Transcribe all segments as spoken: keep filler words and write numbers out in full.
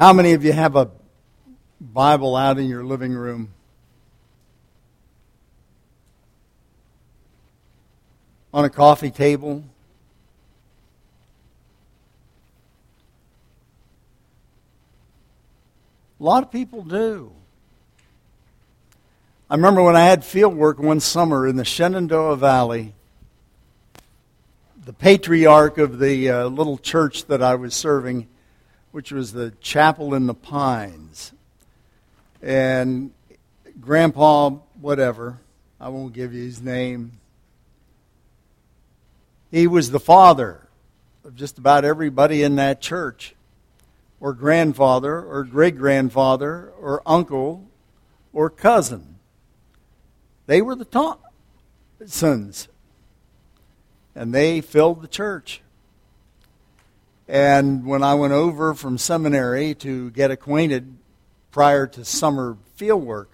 How many of you have a Bible out in your living room? On a coffee table? A lot of people do. I remember when I had field work one summer in the Shenandoah Valley, the patriarch of the uh, little church that I was serving, which was the Chapel in the Pines, and Grandpa whatever, I won't give you his name, he was the father of just about everybody in that church, or grandfather, or great-grandfather, or uncle, or cousin. They were the Thompsons, and they filled the church. And when I went over from seminary to get acquainted prior to summer field work,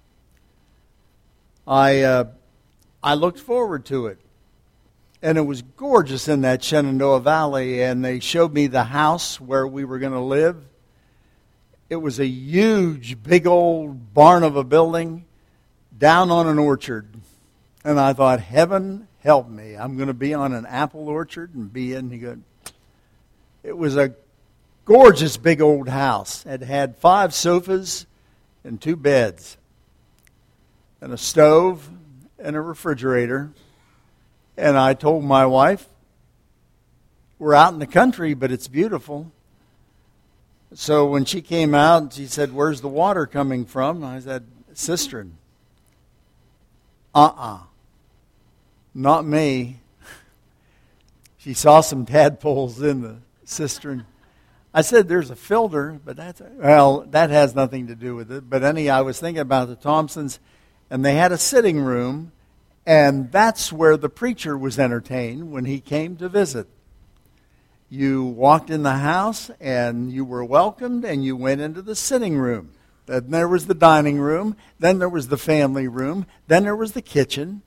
I uh, I looked forward to it. And it was gorgeous in that Shenandoah Valley, and they showed me the house where we were going to live. It was a huge, big old barn of a building down on an orchard. And I thought, heaven help me. I'm going to be on an apple orchard and be in here. It was a gorgeous big old house. It had five sofas and two beds and a stove and a refrigerator. And I told my wife, we're out in the country, but it's beautiful. So when she came out, she said, where's the water coming from? I said, cistern. Uh-uh. Not me. She saw some tadpoles in the cistern. I said, there's a filter, but that's, well, that has nothing to do with it. But anyhow, I was thinking about the Thompsons, and they had a sitting room, and that's where the preacher was entertained when he came to visit. You walked in the house, and you were welcomed, and you went into the sitting room. Then there was the dining room. Then there was the family room. Then there was the kitchen.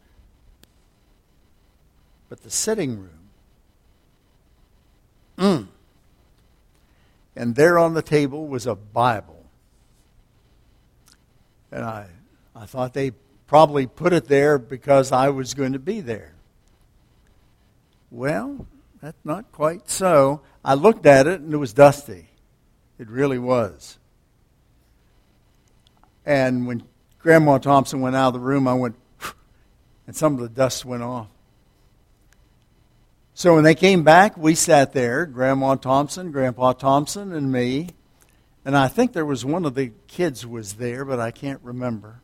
But the sitting room. Mm. And there on the table was a Bible. And I, I thought they probably put it there because I was going to be there. Well, that's not quite so. I looked at it and it was dusty. It really was. And when Grandma Thompson went out of the room, I went, and some of the dust went off. So when they came back, we sat there, Grandma Thompson, Grandpa Thompson, and me. And I think there was one of the kids was there, but I can't remember.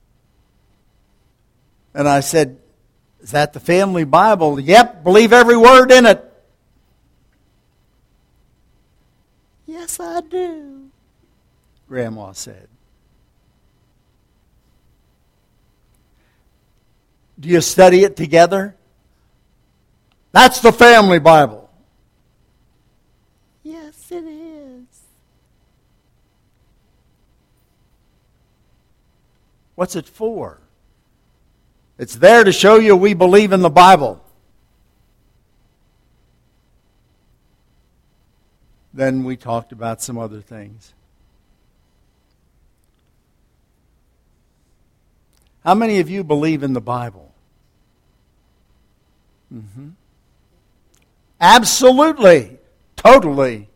And I said, is that the family Bible? Yep, believe every word in it. Yes, I do, Grandma said. Do you study it together? That's the family Bible. Yes, it is. What's it for? It's there to show you we believe in the Bible. Then we talked about some other things. How many of you believe in the Bible? Mm-hmm. Absolutely. Totally.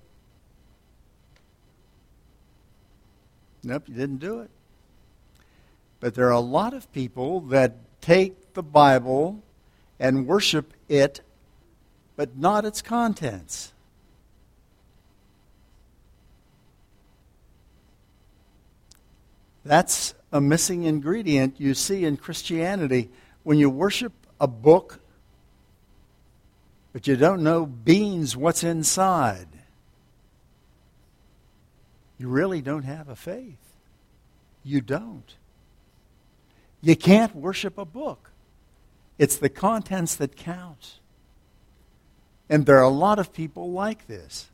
Nope, you didn't do it. But there are a lot of people that take the Bible and worship it, but not its contents. That's a missing ingredient you see in Christianity. When you worship a book, but you don't know beans what's inside, you really don't have a faith. You don't. You can't worship a book. It's the contents that count. And there are a lot of people like this.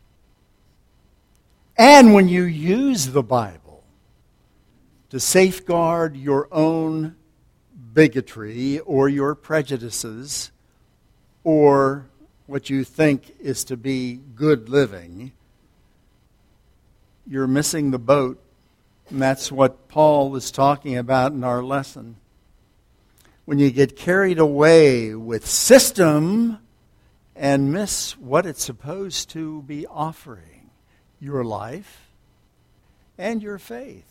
And when you use the Bible to safeguard your own bigotry or your prejudices or what you think is to be good living, you're missing the boat. And that's what Paul is talking about in our lesson. When you get carried away with system and miss what it's supposed to be offering, your life and your faith.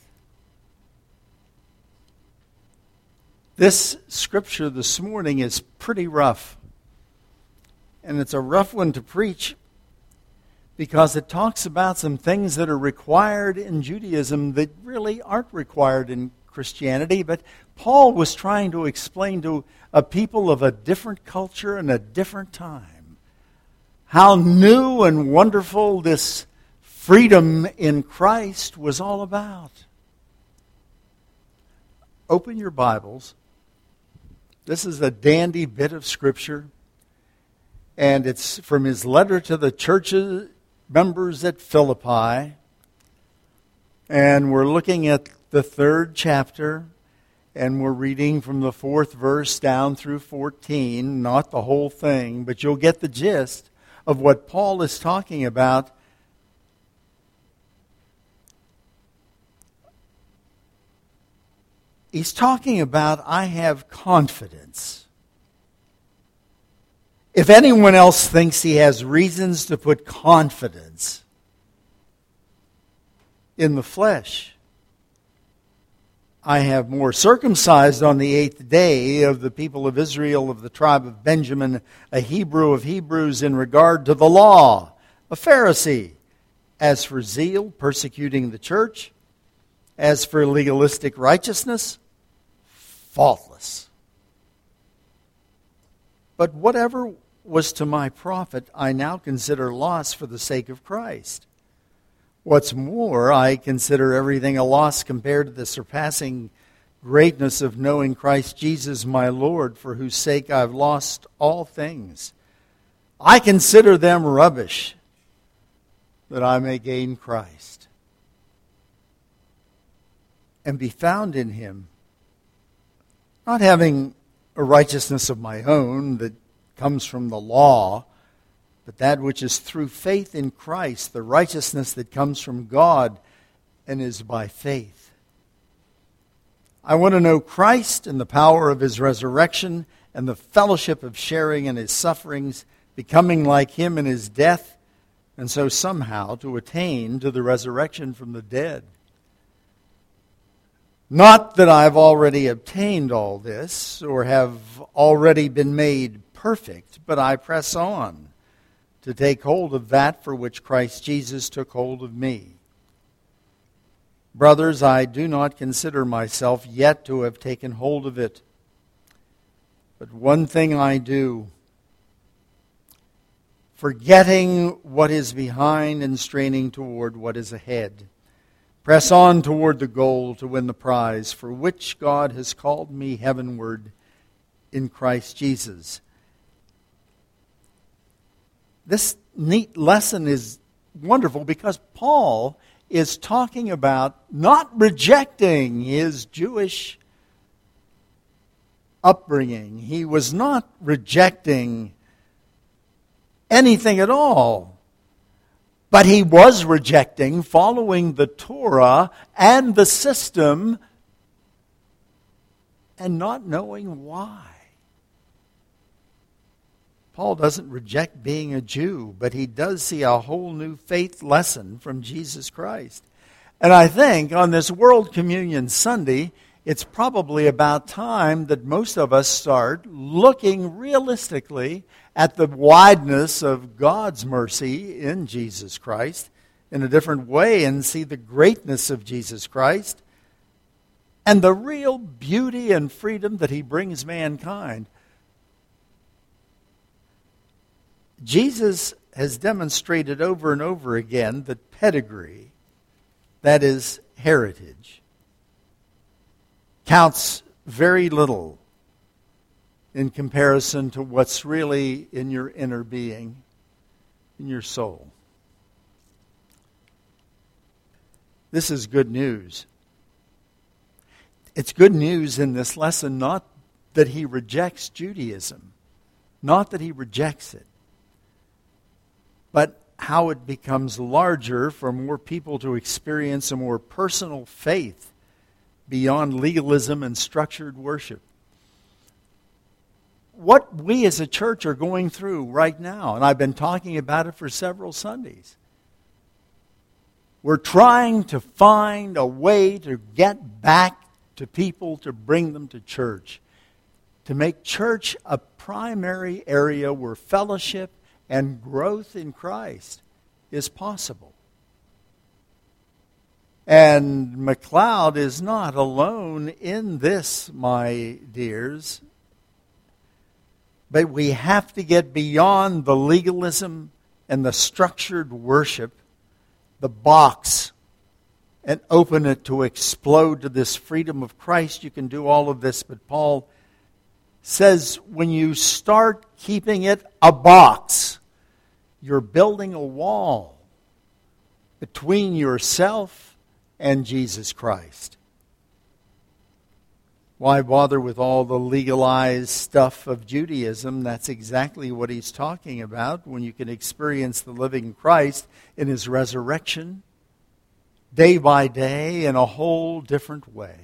This scripture this morning is pretty rough. And it's a rough one to preach because it talks about some things that are required in Judaism that really aren't required in Christianity. But Paul was trying to explain to a people of a different culture and a different time how new and wonderful this freedom in Christ was all about. Open your Bibles. This is a dandy bit of Scripture. And it's from his letter to the churches members at Philippi. And we're looking at the third chapter. And we're reading from the fourth verse down through fourteen. Not the whole thing, but you'll get the gist of what Paul is talking about. He's talking about, I have confidence. If anyone else thinks he has reasons to put confidence in the flesh, I have more. Circumcised on the eighth day of the people of Israel of the tribe of Benjamin, a Hebrew of Hebrews in regard to the law, a Pharisee. As for zeal, persecuting the church. As for legalistic righteousness, faultless. But whatever was to my profit, I now consider loss for the sake of Christ. What's more, I consider everything a loss compared to the surpassing greatness of knowing Christ Jesus my Lord, for whose sake I've lost all things. I consider them rubbish, that I may gain Christ and be found in him, not having a righteousness of my own that comes from the law, but that which is through faith in Christ, the righteousness that comes from God and is by faith. I want to know Christ and the power of his resurrection and the fellowship of sharing in his sufferings, becoming like him in his death, and so somehow to attain to the resurrection from the dead. Not that I've already obtained all this or have already been made perfect, but I press on to take hold of that for which Christ Jesus took hold of me. Brothers, I do not consider myself yet to have taken hold of it. But one thing I do, forgetting what is behind and straining toward what is ahead, press on toward the goal to win the prize for which God has called me heavenward in Christ Jesus. This neat lesson is wonderful because Paul is talking about not rejecting his Jewish upbringing. He was not rejecting anything at all. But he was rejecting following the Torah and the system and not knowing why. Paul doesn't reject being a Jew, but he does see a whole new faith lesson from Jesus Christ. And I think on this World Communion Sunday, it's probably about time that most of us start looking realistically at the wideness of God's mercy in Jesus Christ in a different way and see the greatness of Jesus Christ and the real beauty and freedom that he brings mankind. Jesus has demonstrated over and over again that pedigree, that is heritage, counts very little in comparison to what's really in your inner being, in your soul. This is good news. It's good news in this lesson, not that he rejects Judaism, not that he rejects it, but how it becomes larger for more people to experience a more personal faith beyond legalism and structured worship. What we as a church are going through right now, and I've been talking about it for several Sundays, we're trying to find a way to get back to people, to bring them to church, to make church a primary area where fellowship and growth in Christ is possible. And McLeod is not alone in this, my dears. But we have to get beyond the legalism and the structured worship, the box, and open it to explode to this freedom of Christ. You can do all of this, but Paul says when you start keeping it a box, you're building a wall between yourself and Jesus Christ. Why bother with all the legalized stuff of Judaism? That's exactly what he's talking about when you can experience the living Christ in his resurrection day by day in a whole different way.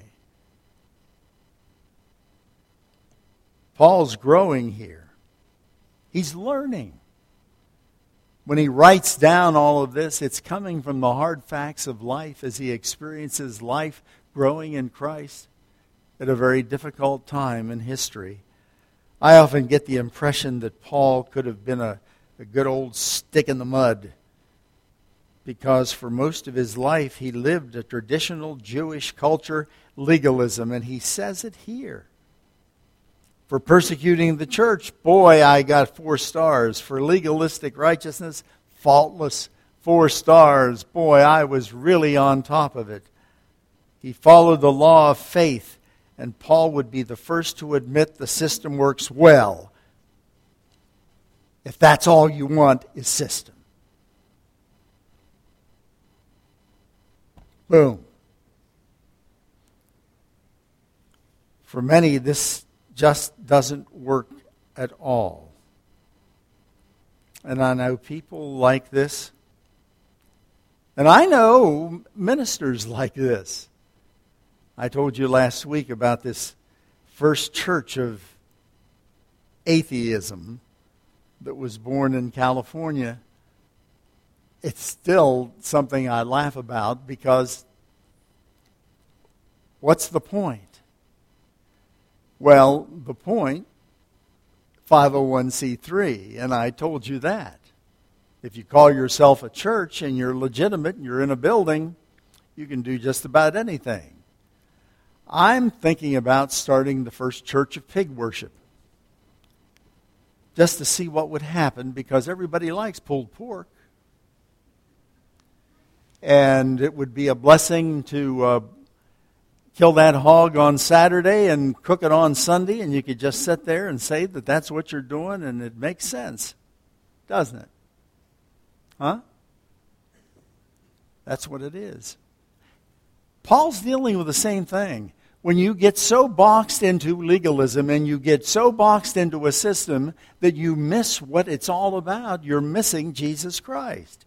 Paul's growing here. He's learning. When he writes down all of this, it's coming from the hard facts of life as he experiences life growing in Christ at a very difficult time in history. I often get the impression that Paul could have been a, a good old stick in the mud, because for most of his life he lived a traditional Jewish culture legalism, and he says it here. For persecuting the church, boy, I got four stars. For legalistic righteousness, faultless, four stars. Boy, I was really on top of it. He followed the law of faith, and Paul would be the first to admit the system works well, if that's all you want is system. Boom. For many, this just doesn't work at all. And I know people like this. And I know ministers like this. I told you last week about this first church of atheism that was born in California. It's still something I laugh about, because what's the point? Well, the point, five oh one c three, and I told you that. If you call yourself a church and you're legitimate and you're in a building, you can do just about anything. I'm thinking about starting the first church of pig worship, just to see what would happen, because everybody likes pulled pork. And it would be a blessing to uh, kill that hog on Saturday and cook it on Sunday, and you could just sit there and say that that's what you're doing, and it makes sense, doesn't it? Huh? That's what it is. Paul's dealing with the same thing. When you get so boxed into legalism and you get so boxed into a system that you miss what it's all about, you're missing Jesus Christ.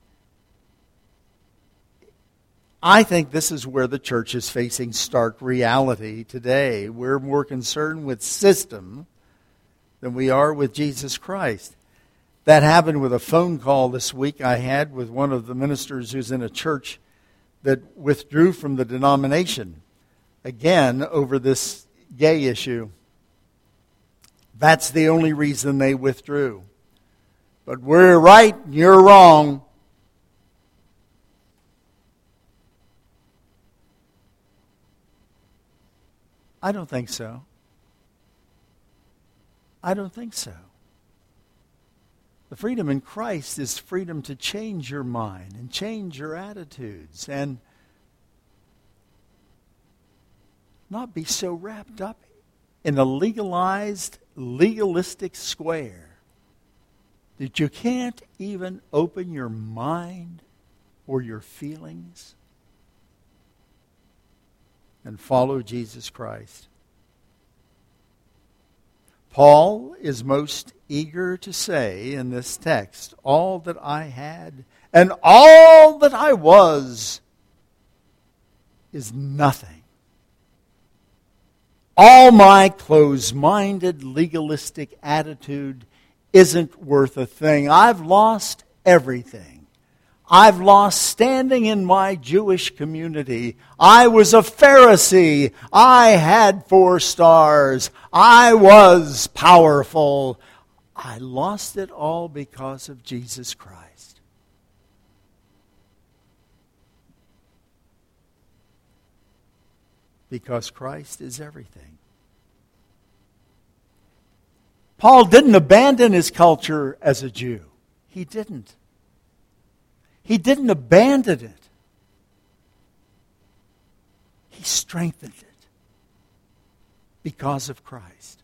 I think this is where the church is facing stark reality today. We're more concerned with system than we are with Jesus Christ. That happened with a phone call this week I had with one of the ministers who's in a church that withdrew from the denomination, again, over this gay issue. That's the only reason they withdrew. But we're right, you're wrong. I don't think so. I don't think so. The freedom in Christ is freedom to change your mind and change your attitudes and not be so wrapped up in a legalized, legalistic square that you can't even open your mind or your feelings and follow Jesus Christ. Paul is most eager to say in this text, all that I had and all that I was is nothing. All my closed-minded, legalistic attitude isn't worth a thing. I've lost everything. I've lost standing in my Jewish community. I was a Pharisee. I had four stars. I was powerful. I lost it all because of Jesus Christ. Because Christ is everything. Paul didn't abandon his culture as a Jew. He didn't. He didn't abandon it. He strengthened it because of Christ.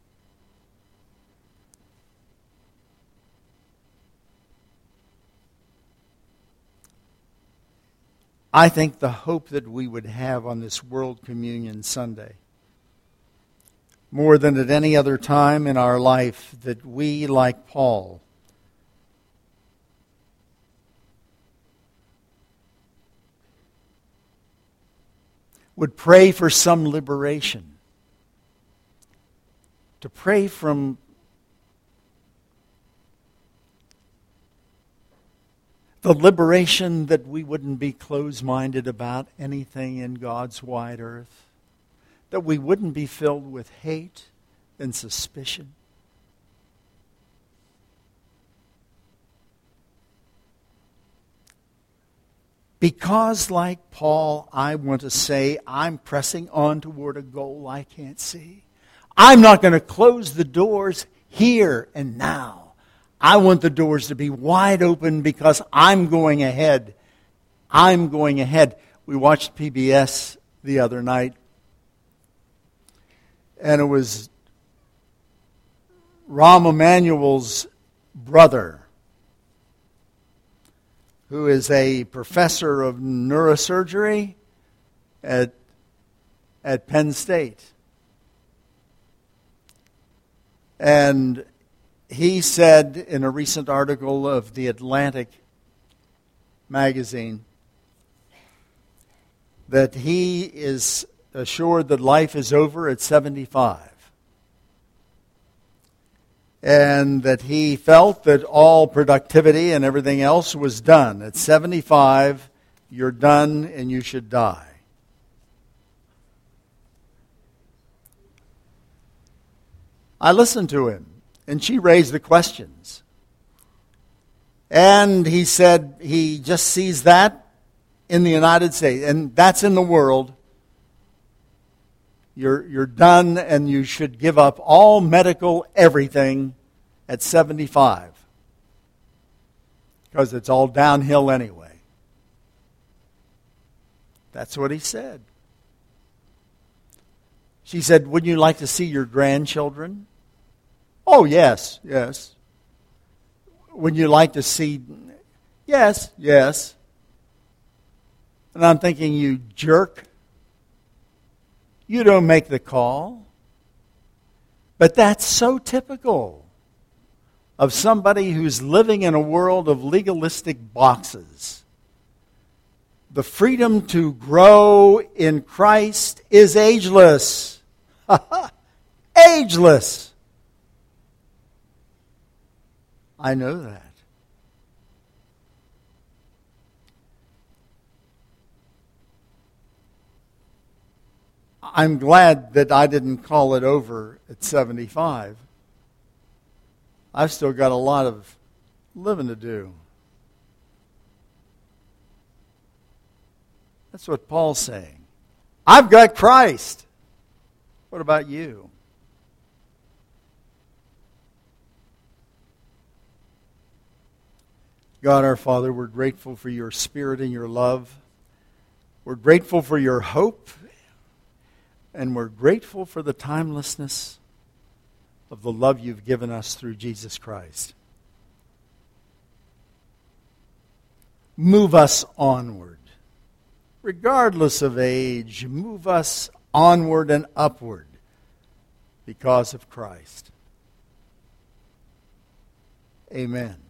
I think the hope that we would have on this World Communion Sunday, more than at any other time in our life, that we, like Paul, would pray for some liberation, to pray from the liberation that we wouldn't be closed-minded about anything in God's wide earth, that we wouldn't be filled with hate and suspicion. Because, like Paul, I want to say I'm pressing on toward a goal I can't see. I'm not going to close the doors here and now. I want the doors to be wide open because I'm going ahead. I'm going ahead. We watched P B S the other night, and it was Rahm Emanuel's brother, who is a professor of neurosurgery at, at Penn State. And he said in a recent article of The Atlantic magazine that he is assured that life is over at seventy-five. And that he felt that all productivity and everything else was done. At seventy-five, you're done and you should die. I listened to him. And she raised the questions. And he said he just sees that in the United States. And that's in the world. You're, you're done and you should give up all medical everything at seventy-five. Because it's all downhill anyway. That's what he said. She said, wouldn't you like to see your grandchildren? Oh, yes, yes. Would you like to see? Yes, yes. And I'm thinking, you jerk. You don't make the call. But that's so typical of somebody who's living in a world of legalistic boxes. The freedom to grow in Christ is ageless. Ageless. I know that. I'm glad that I didn't call it over at seventy-five. I've still got a lot of living to do. That's what Paul's saying. I've got Christ. What about you? God our Father, we're grateful for your Spirit and your love. We're grateful for your hope. And we're grateful for the timelessness of the love you've given us through Jesus Christ. Move us onward. Regardless of age, move us onward and upward because of Christ. Amen.